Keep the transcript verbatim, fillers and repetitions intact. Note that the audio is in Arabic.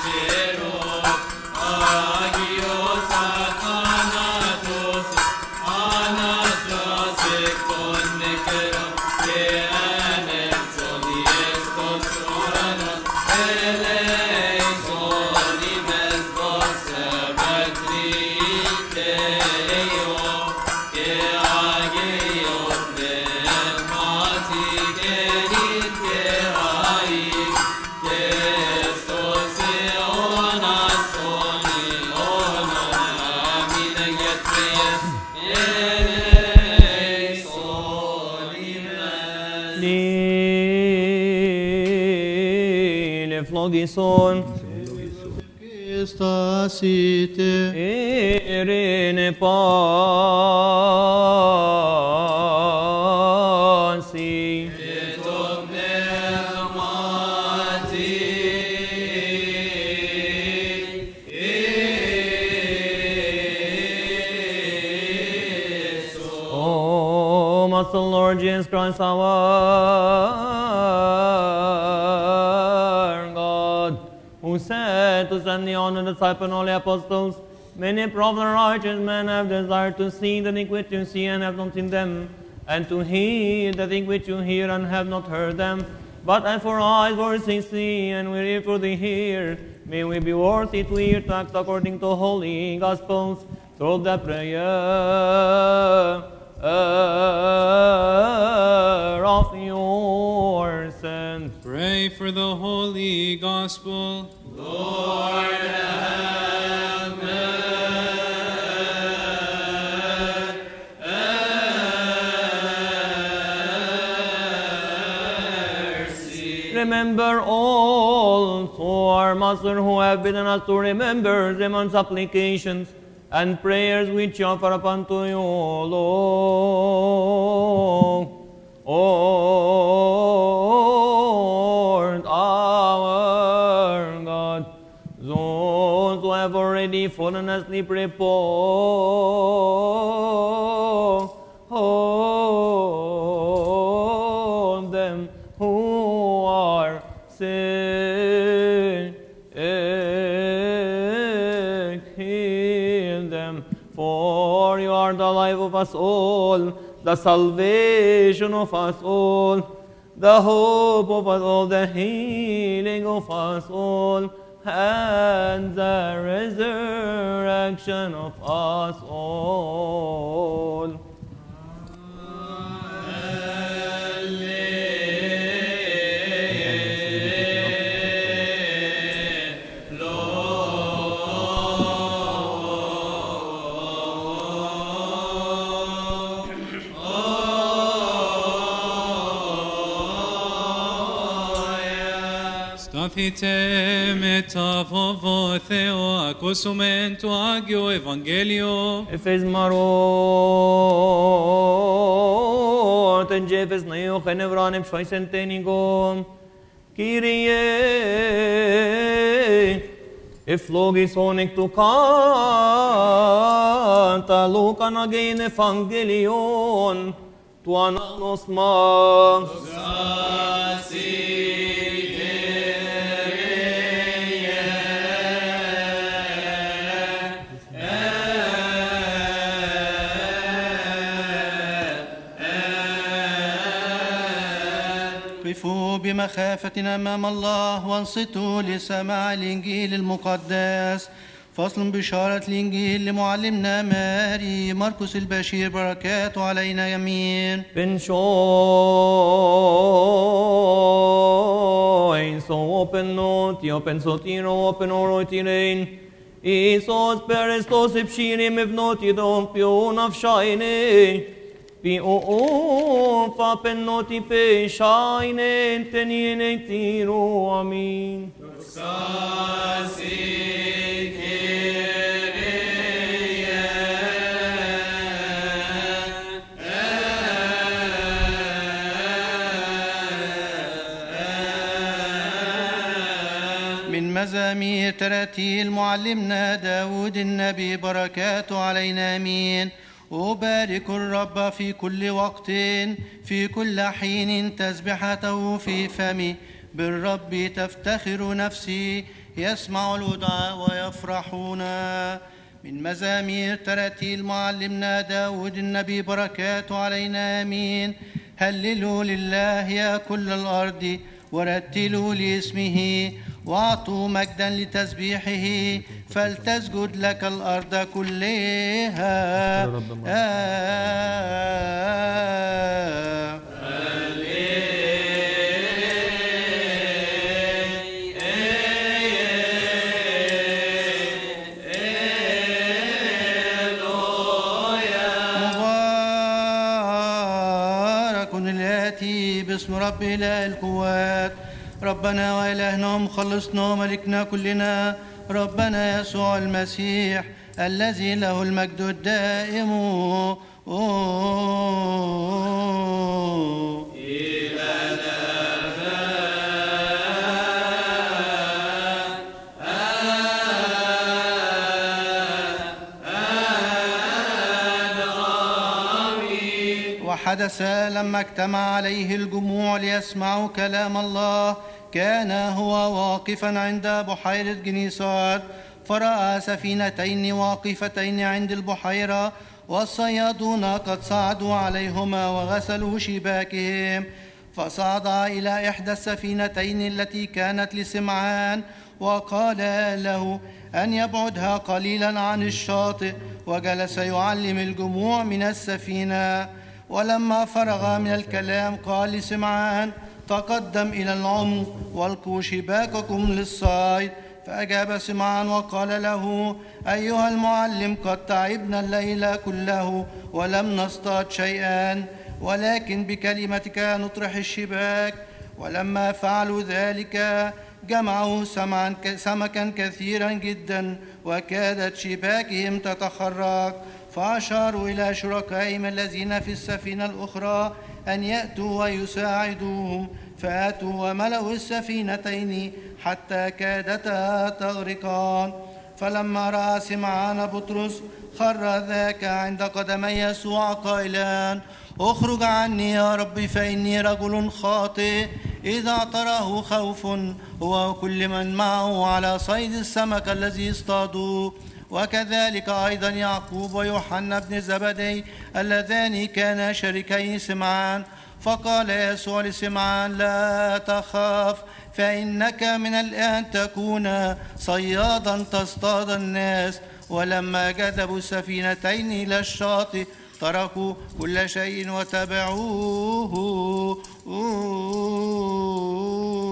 Son Stasite Irene Pasi Et omnemati Oh, must the Lord Jesus Christ our said to send the honor disciple and all the apostles, many prophets and righteous men have desired to see the things which you see and have not seen them, and to hear the things which you hear and have not heard them. But as for eyes for to see, and we ear for to hear, may we be worthy to hear to act according to holy gospels, through the prayer of your saints. Pray for the holy gospel. Lord, have mercy. Remember all to our Master who have bidden us to remember them on supplications and prayers which offer up unto you, Lord. Lord, our God, those who have already fallen asleep, repose on them who are sick, heal them, for you are the life of us all, the salvation of us all, the hope of us all, the healing of us all, and the resurrection of us all. Σταθείτε μετά φόβο Θεό, ακούσομεν το Άγιο Ευαγγέλιο. Εφes marot en jefes neo genevranem schweisentenigon, Kyrie, eflogis honek tu kanta lucan agen evangelion, tu ananos mas. قفوا بمخافة أمام الله وانصتوا لسماع الإنجيل المقدس. فصل بشارة الإنجيل لمعلمنا ماري مرقس البشير، بركاته علينا يمين. Ben shoy so open not, open sotiro, open orotirein. Isos perestos ipshirim evnot yidom pion of shine. Pi o fa pennoti pe shine tenine tiro amin. مزامير تراتيل معلمنا داود النبي، بركاته علينا آمين. أبارك الرب في كل وقت، في كل حين تسبحته في فمي. بالرب تفتخر نفسي، يسمع الودعاء ويفرحون. من مزامير تراتيل معلمنا داود النبي بركاته علينا آمين. هللوا لله يا كل الأرض، ورتلوا لاسمه، واعطوا مجدا لتسبيحه، فلتسجد لك الأرض كلها. آه باسم رب إله القوات، ربنا وإلهنا ومخلصنا وملكنا كلنا، ربنا يسوع المسيح الذي له المجد الدائم إلى الأبد. آمين. وحدث لما اجتمع عليه الجموع ليسمعوا كلام الله، كان هو واقفا عند بحيرة جنيسار، فرأى سفينتين واقفتين عند البحيرة، والصيادون قد صعدوا عليهما وغسلوا شباكهم. فصعد إلى إحدى السفينتين التي كانت لسمعان، وقال له أن يبعدها قليلا عن الشاطئ، وجلس يعلم الجموع من السفينة. ولما فرغ من الكلام قال لسمعان: تقدم إلى العمق والقوا شباككم للصيد. فأجاب سمعان وقال له: أيها المعلم، قد تعبنا الليل كله ولم نصطاد شيئا، ولكن بكلمتك نطرح الشباك. ولما فعلوا ذلك جمعوا سمكا كثيرا جدا، وكادت شباكهم تتخرق. فأشاروا إلى شركائهم الذين في السفينة الأخرى أن يأتوا ويساعدوهم، فأتوا وملأوا السفينتين حتى كادتا تغرقان. فلما رأى سمعان بطرس خر ذاك عند قدمي يسوع قائلا: اخرج عني يا رب، فإني رجل خاطئ. إذا اعتراه خوف هو وكل من معه على صيد السمك الذي اصطادوه. وكذلك أيضا يعقوب ويوحنا بن زبدي اللذان كانا شريكين سمعان. فقال يسوع لسمعان: لا تخاف، فإنك من الآن تكون صيادا تصطاد الناس. ولما جذبوا السفينتين إلى الشاطئ تركوا كل شيء وتبعوه.